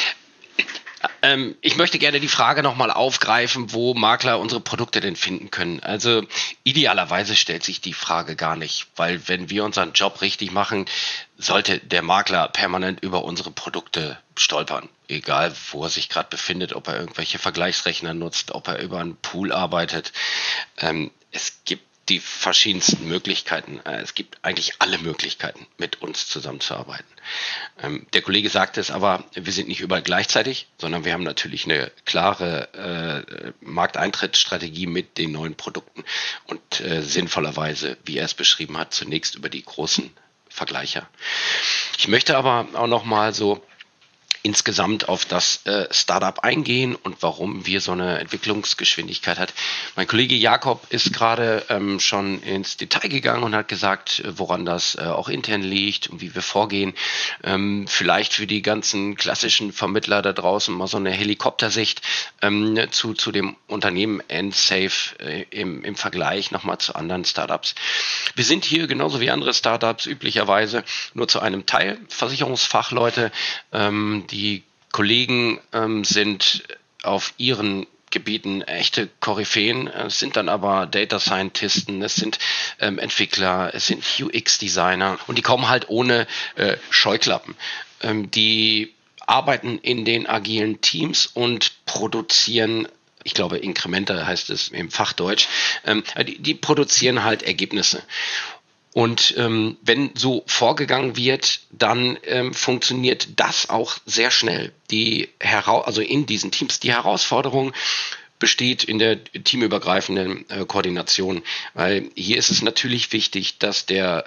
Ich möchte gerne die Frage nochmal aufgreifen, wo Makler unsere Produkte denn finden können. Also idealerweise stellt sich die Frage gar nicht, weil wenn wir unseren Job richtig machen, sollte der Makler permanent über unsere Produkte stolpern. Egal, wo er sich gerade befindet, ob er irgendwelche Vergleichsrechner nutzt, ob er über einen Pool arbeitet. Es gibt die verschiedensten Möglichkeiten. Es gibt eigentlich alle Möglichkeiten, mit uns zusammenzuarbeiten. Der Kollege sagte es aber, wir sind nicht überall gleichzeitig, sondern wir haben natürlich eine klare Markteintrittsstrategie mit den neuen Produkten und sinnvollerweise, wie er es beschrieben hat, zunächst über die großen Vergleicher. Ich möchte aber auch noch mal so insgesamt auf das Startup eingehen und warum wir so eine Entwicklungsgeschwindigkeit hat. Mein Kollege Jakob ist gerade schon ins Detail gegangen und hat gesagt, woran das auch intern liegt und wie wir vorgehen. Vielleicht für die ganzen klassischen Vermittler da draußen mal so eine Helikoptersicht zu dem Unternehmen Ensafe im Vergleich nochmal zu anderen Startups. Wir sind hier genauso wie andere Startups üblicherweise nur zu einem Teil Versicherungsfachleute. Die Kollegen sind auf ihren Gebieten echte Koryphäen, es sind dann aber Data Scientisten, es sind Entwickler, es sind UX-Designer und die kommen halt ohne Scheuklappen. Die arbeiten in den agilen Teams und produzieren, ich glaube Inkremente heißt es im Fachdeutsch, die produzieren halt Ergebnisse. Und wenn so vorgegangen wird, dann funktioniert das auch sehr schnell. Also in diesen Teams, die Herausforderung besteht in der teamübergreifenden Koordination. Weil hier ist es natürlich wichtig, dass der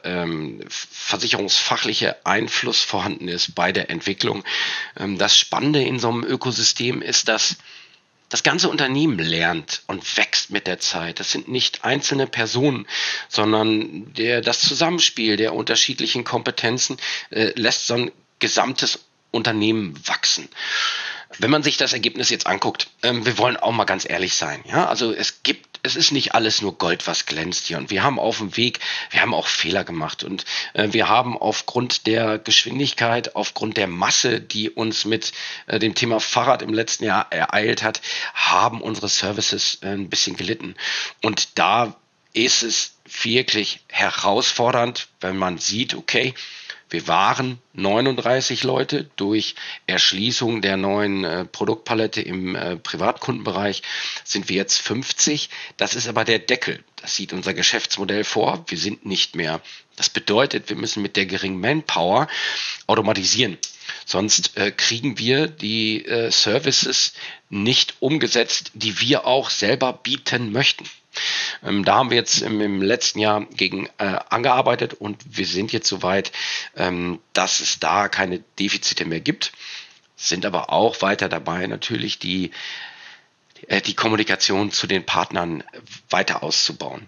versicherungsfachliche Einfluss vorhanden ist bei der Entwicklung. Das Spannende in so einem Ökosystem ist, dass das ganze Unternehmen lernt und wächst mit der Zeit. Das sind nicht einzelne Personen, sondern das Zusammenspiel der unterschiedlichen Kompetenzen lässt so ein gesamtes Unternehmen wachsen. Wenn man sich das Ergebnis jetzt anguckt, wir wollen auch mal ganz ehrlich sein. Ja? Also es ist nicht alles nur Gold, was glänzt hier. Und wir haben auf dem Weg, wir haben auch Fehler gemacht. Und wir haben aufgrund der Geschwindigkeit, aufgrund der Masse, die uns mit dem Thema Fahrrad im letzten Jahr ereilt hat, haben unsere Services ein bisschen gelitten. Und da ist es wirklich herausfordernd, wenn man sieht, okay, wir waren 39 Leute durch Erschließung der neuen Produktpalette im Privatkundenbereich sind wir jetzt 50. Das ist aber der Deckel. Das sieht unser Geschäftsmodell vor. Wir sind nicht mehr. Das bedeutet, wir müssen mit der geringen Manpower automatisieren. Sonst kriegen wir die Services nicht umgesetzt, die wir auch selber bieten möchten. Da haben wir jetzt im letzten Jahr gegen angearbeitet und wir sind jetzt soweit, dass es da keine Defizite mehr gibt, sind aber auch weiter dabei, natürlich die Kommunikation zu den Partnern weiter auszubauen.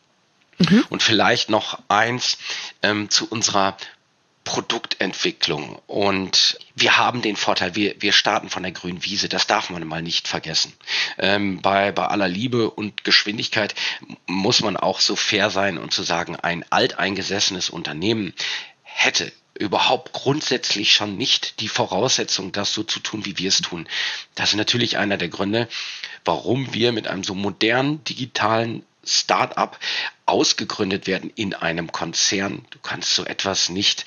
Und vielleicht noch eins zu unserer Produktentwicklung. Und wir haben den Vorteil, wir starten von der grünen Wiese. Das darf man mal nicht vergessen. Bei aller Liebe und Geschwindigkeit muss man auch so fair sein und zu sagen, ein alteingesessenes Unternehmen hätte überhaupt grundsätzlich schon nicht die Voraussetzung, das so zu tun, wie wir es tun. Das ist natürlich einer der Gründe, warum wir mit einem so modernen, digitalen Start-up ausgegründet werden in einem Konzern. Du kannst so etwas nicht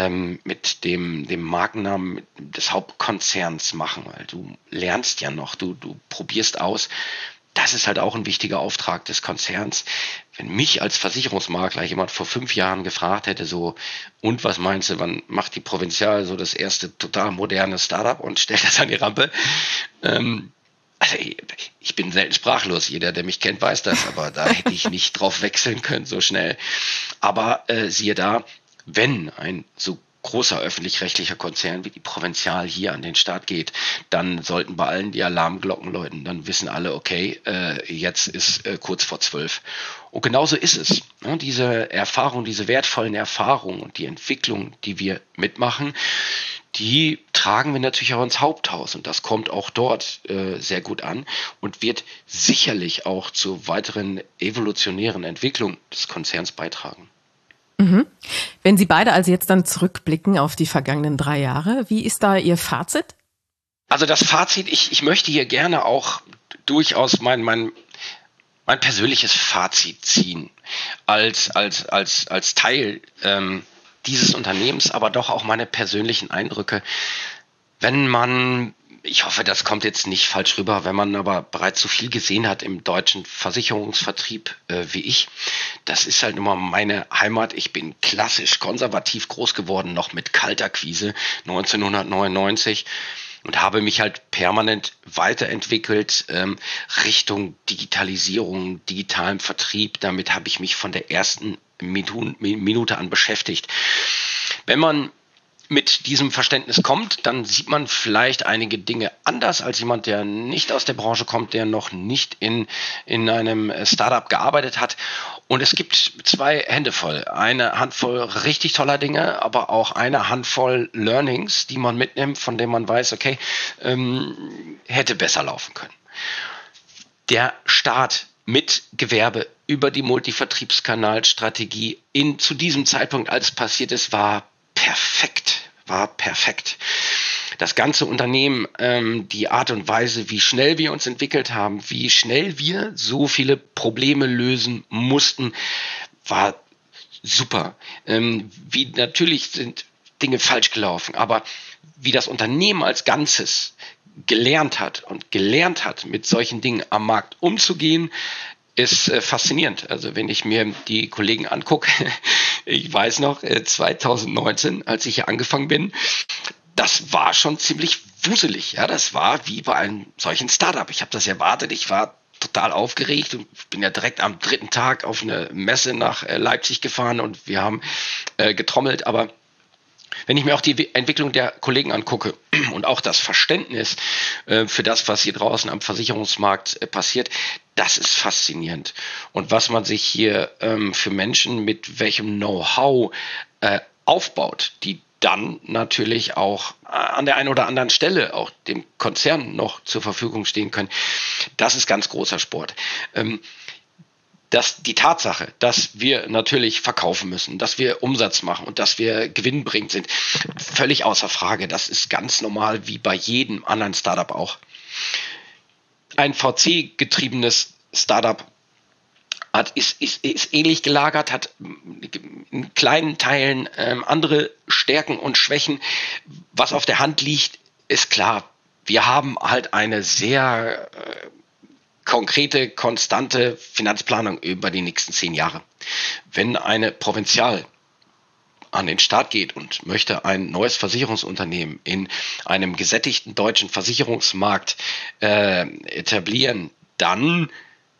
mit dem Markennamen des Hauptkonzerns machen, weil du lernst ja noch, du probierst aus. Das ist halt auch ein wichtiger Auftrag des Konzerns. Wenn mich als Versicherungsmakler jemand vor 5 Jahren gefragt hätte, so, und was meinst du, wann macht die Provinzial so das erste total moderne Startup und stellt das an die Rampe? Also ich bin selten sprachlos. Jeder, der mich kennt, weiß das. Aber da hätte ich nicht drauf wechseln können so schnell. Aber siehe da, wenn ein so großer öffentlich-rechtlicher Konzern wie die Provinzial hier an den Start geht, dann sollten bei allen die Alarmglocken läuten. Dann wissen alle, okay, jetzt ist kurz vor 12. Und genauso ist es. Ne? Diese Erfahrung, diese wertvollen Erfahrungen und die Entwicklung, die wir mitmachen, die tragen wir natürlich auch ins Haupthaus und das kommt auch dort sehr gut an und wird sicherlich auch zur weiteren evolutionären Entwicklung des Konzerns beitragen. Wenn Sie beide also jetzt dann zurückblicken auf die vergangenen 3 Jahre, wie ist da Ihr Fazit? Also das Fazit, ich möchte hier gerne auch durchaus mein persönliches Fazit ziehen als Teil dieses Unternehmens, aber doch auch meine persönlichen Eindrücke. Wenn man, ich hoffe, das kommt jetzt nicht falsch rüber, wenn man aber bereits so viel gesehen hat im deutschen Versicherungsvertrieb wie ich, das ist halt immer meine Heimat. Ich bin klassisch konservativ groß geworden, noch mit Kaltakquise 1999 und habe mich halt permanent weiterentwickelt Richtung Digitalisierung, digitalem Vertrieb. Damit habe ich mich von der ersten Minute an beschäftigt. Wenn man mit diesem Verständnis kommt, dann sieht man vielleicht einige Dinge anders als jemand, der nicht aus der Branche kommt, der noch nicht in einem Startup gearbeitet hat. Und es gibt 2 Hände voll. Eine Handvoll richtig toller Dinge, aber auch eine Handvoll Learnings, die man mitnimmt, von denen man weiß, okay, hätte besser laufen können. Der Start mit Gewerbe über die Multivertriebskanalstrategie zu diesem Zeitpunkt, als es passiert ist, war perfekt. Das ganze Unternehmen, die Art und Weise, wie schnell wir uns entwickelt haben, wie schnell wir so viele Probleme lösen mussten, war super. Wie natürlich sind Dinge falsch gelaufen, aber wie das Unternehmen als Ganzes gelernt hat, mit solchen Dingen am Markt umzugehen, ist faszinierend. Also wenn ich mir die Kollegen angucke, Ich weiß noch, 2019, als ich hier angefangen bin, das war schon ziemlich wuselig. Ja, das war wie bei einem solchen Startup. Ich habe das erwartet. Ich war total aufgeregt und bin ja direkt am 3. Tag auf eine Messe nach Leipzig gefahren und wir haben getrommelt. Aber wenn ich mir auch die Entwicklung der Kollegen angucke und auch das Verständnis für das, was hier draußen am Versicherungsmarkt passiert, das ist faszinierend. Und was man sich hier für Menschen mit welchem Know-how aufbaut, die dann natürlich auch an der einen oder anderen Stelle auch dem Konzern noch zur Verfügung stehen können. Das ist ganz großer Sport. Die Tatsache, dass wir natürlich verkaufen müssen, dass wir Umsatz machen und dass wir gewinnbringend sind, völlig außer Frage. Das ist ganz normal wie bei jedem anderen Startup auch. Ein VC-getriebenes Startup ist ähnlich gelagert, hat in kleinen Teilen andere Stärken und Schwächen. Was auf der Hand liegt, ist klar. Wir haben halt eine sehr konkrete, konstante Finanzplanung über die nächsten 10 Jahre. Wenn eine Provinzial an den Start geht und möchte ein neues Versicherungsunternehmen in einem gesättigten deutschen Versicherungsmarkt etablieren, dann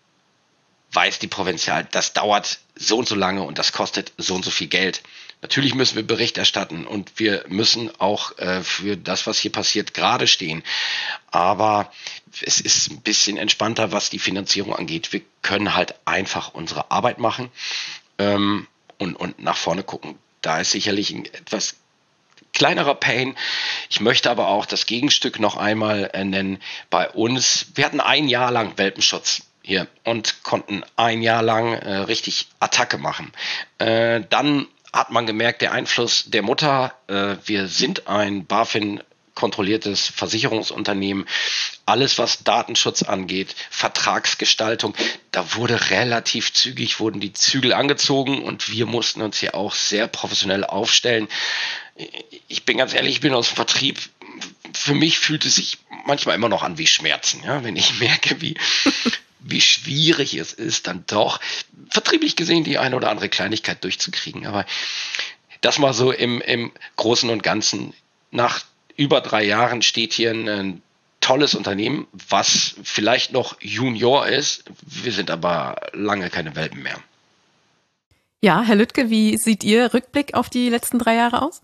weiß die Provinzial, das dauert so und so lange und das kostet so und so viel Geld. Natürlich müssen wir Bericht erstatten und wir müssen auch für das, was hier passiert, gerade stehen. Aber es ist ein bisschen entspannter, was die Finanzierung angeht. Wir können halt einfach unsere Arbeit machen und nach vorne gucken. Da ist sicherlich ein etwas kleinerer Pain. Ich möchte aber auch das Gegenstück noch einmal nennen. Bei uns, wir hatten 1 Jahr lang Welpenschutz hier und konnten 1 Jahr lang richtig Attacke machen. Dann hat man gemerkt, der Einfluss der Mutter, wir sind ein BaFin-kontrolliertes Versicherungsunternehmen, alles was Datenschutz angeht, Vertragsgestaltung, da wurde relativ zügig, wurden die Zügel angezogen und wir mussten uns hier auch sehr professionell aufstellen. Ich bin ganz ehrlich, ich bin aus dem Vertrieb. Für mich fühlt es sich manchmal immer noch an wie Schmerzen, ja, wenn ich merke, wie schwierig es ist, dann doch vertrieblich gesehen die eine oder andere Kleinigkeit durchzukriegen. Aber das mal so im Großen und Ganzen. Nach über 3 Jahren steht hier ein tolles Unternehmen, was vielleicht noch Junior ist. Wir sind aber lange keine Welpen mehr. Ja, Herr Lüttke, wie sieht Ihr Rückblick auf die letzten 3 Jahre aus?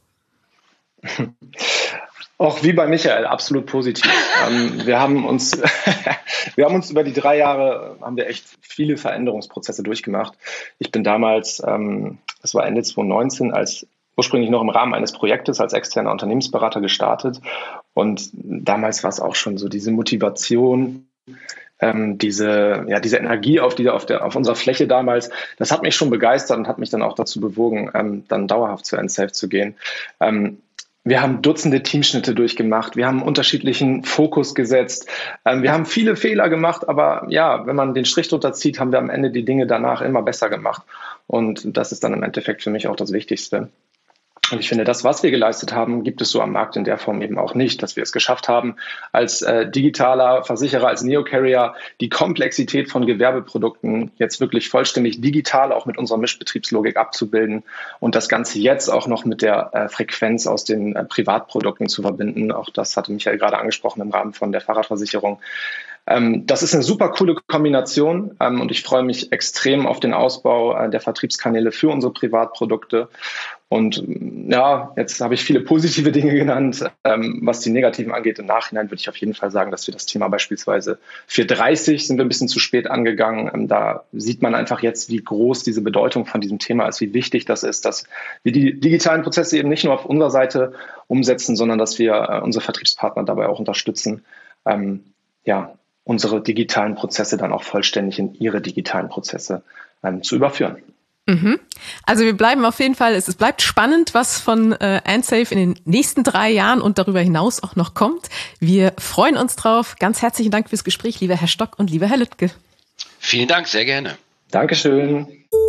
Auch wie bei Michael, absolut positiv. Wir haben uns über die 3 Jahre, haben wir echt viele Veränderungsprozesse durchgemacht. Ich bin damals, das war Ende 2019, ursprünglich noch im Rahmen eines Projektes als externer Unternehmensberater gestartet. Und damals war es auch schon so diese Motivation, diese Energie auf unserer Fläche damals, das hat mich schon begeistert und hat mich dann auch dazu bewogen, dann dauerhaft zu Ensafe zu gehen. Wir haben Dutzende Teamschnitte durchgemacht. Wir haben unterschiedlichen Fokus gesetzt. Wir haben viele Fehler gemacht, aber ja, wenn man den Strich drunter zieht, haben wir am Ende die Dinge danach immer besser gemacht. Und das ist dann im Endeffekt für mich auch das Wichtigste. Und ich finde, das, was wir geleistet haben, gibt es so am Markt in der Form eben auch nicht, dass wir es geschafft haben, als digitaler Versicherer, als Neo-Carrier die Komplexität von Gewerbeprodukten jetzt wirklich vollständig digital auch mit unserer Mischbetriebslogik abzubilden und das Ganze jetzt auch noch mit der Frequenz aus den Privatprodukten zu verbinden. Auch das hatte Michael gerade angesprochen im Rahmen von der Fahrradversicherung. Das ist eine super coole Kombination und ich freue mich extrem auf den Ausbau der Vertriebskanäle für unsere Privatprodukte. Und ja, jetzt habe ich viele positive Dinge genannt. Was die negativen angeht, im Nachhinein würde ich auf jeden Fall sagen, dass wir das Thema beispielsweise 430 sind wir ein bisschen zu spät angegangen. Da sieht man einfach jetzt, wie groß diese Bedeutung von diesem Thema ist, wie wichtig das ist, dass wir die digitalen Prozesse eben nicht nur auf unserer Seite umsetzen, sondern dass wir unsere Vertriebspartner dabei auch unterstützen, unsere digitalen Prozesse dann auch vollständig in ihre digitalen Prozesse zu überführen. Also wir bleiben auf jeden Fall, es bleibt spannend, was von Ensafe in den nächsten 3 Jahren und darüber hinaus auch noch kommt. Wir freuen uns drauf. Ganz herzlichen Dank fürs Gespräch, lieber Herr Stock und lieber Herr Lüttke. Vielen Dank, sehr gerne. Dankeschön.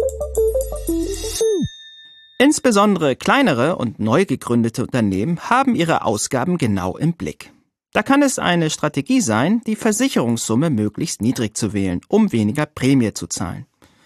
Insbesondere kleinere und neu gegründete Unternehmen haben ihre Ausgaben genau im Blick. Da kann es eine Strategie sein, die Versicherungssumme möglichst niedrig zu wählen, um weniger Prämie zu zahlen.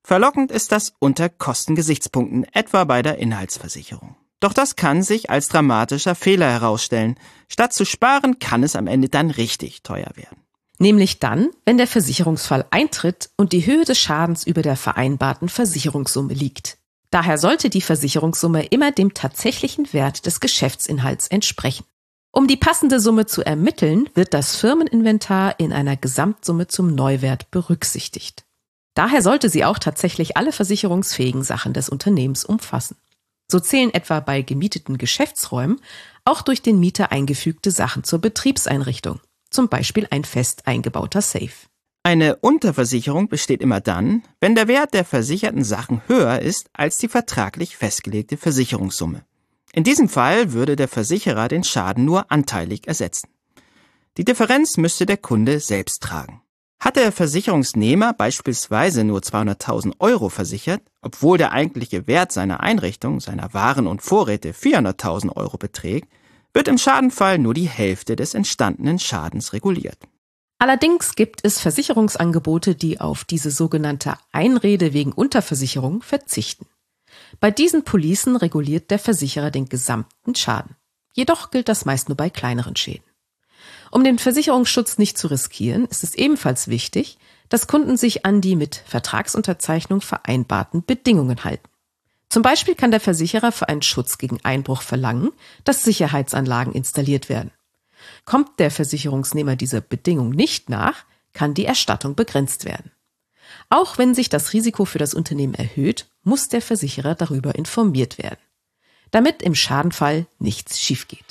Verlockend ist das unter Kostengesichtspunkten, etwa bei der Inhaltsversicherung. Doch das kann sich als dramatischer Fehler herausstellen. Statt zu sparen, kann es am Ende dann richtig teuer werden. Nämlich dann, wenn der Versicherungsfall eintritt und die Höhe des Schadens über der vereinbarten Versicherungssumme liegt. Daher sollte die Versicherungssumme immer dem tatsächlichen Wert des Geschäftsinhalts entsprechen. Um die passende Summe zu ermitteln, wird das Firmeninventar in einer Gesamtsumme zum Neuwert berücksichtigt. Daher sollte sie auch tatsächlich alle versicherungsfähigen Sachen des Unternehmens umfassen. So zählen etwa bei gemieteten Geschäftsräumen auch durch den Mieter eingefügte Sachen zur Betriebseinrichtung, zum Beispiel ein fest eingebauter Safe. Eine Unterversicherung besteht immer dann, wenn der Wert der versicherten Sachen höher ist als die vertraglich festgelegte Versicherungssumme. In diesem Fall würde der Versicherer den Schaden nur anteilig ersetzen. Die Differenz müsste der Kunde selbst tragen. Hat der Versicherungsnehmer beispielsweise nur 200.000 € versichert, obwohl der eigentliche Wert seiner Einrichtung, seiner Waren und Vorräte 400.000 € beträgt, wird im Schadenfall nur die Hälfte des entstandenen Schadens reguliert. Allerdings gibt es Versicherungsangebote, die auf diese sogenannte Einrede wegen Unterversicherung verzichten. Bei diesen Policen reguliert der Versicherer den gesamten Schaden. Jedoch gilt das meist nur bei kleineren Schäden. Um den Versicherungsschutz nicht zu riskieren, ist es ebenfalls wichtig, dass Kunden sich an die mit Vertragsunterzeichnung vereinbarten Bedingungen halten. Zum Beispiel kann der Versicherer für einen Schutz gegen Einbruch verlangen, dass Sicherheitsanlagen installiert werden. Kommt der Versicherungsnehmer dieser Bedingung nicht nach, kann die Erstattung begrenzt werden. Auch wenn sich das Risiko für das Unternehmen erhöht, muss der Versicherer darüber informiert werden, damit im Schadenfall nichts schiefgeht.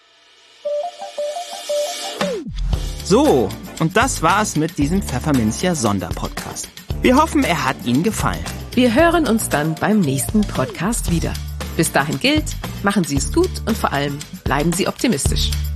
So, und das war's mit diesem Pfefferminzia Sonderpodcast. Wir hoffen, er hat Ihnen gefallen. Wir hören uns dann beim nächsten Podcast wieder. Bis dahin gilt, machen Sie es gut und vor allem bleiben Sie optimistisch.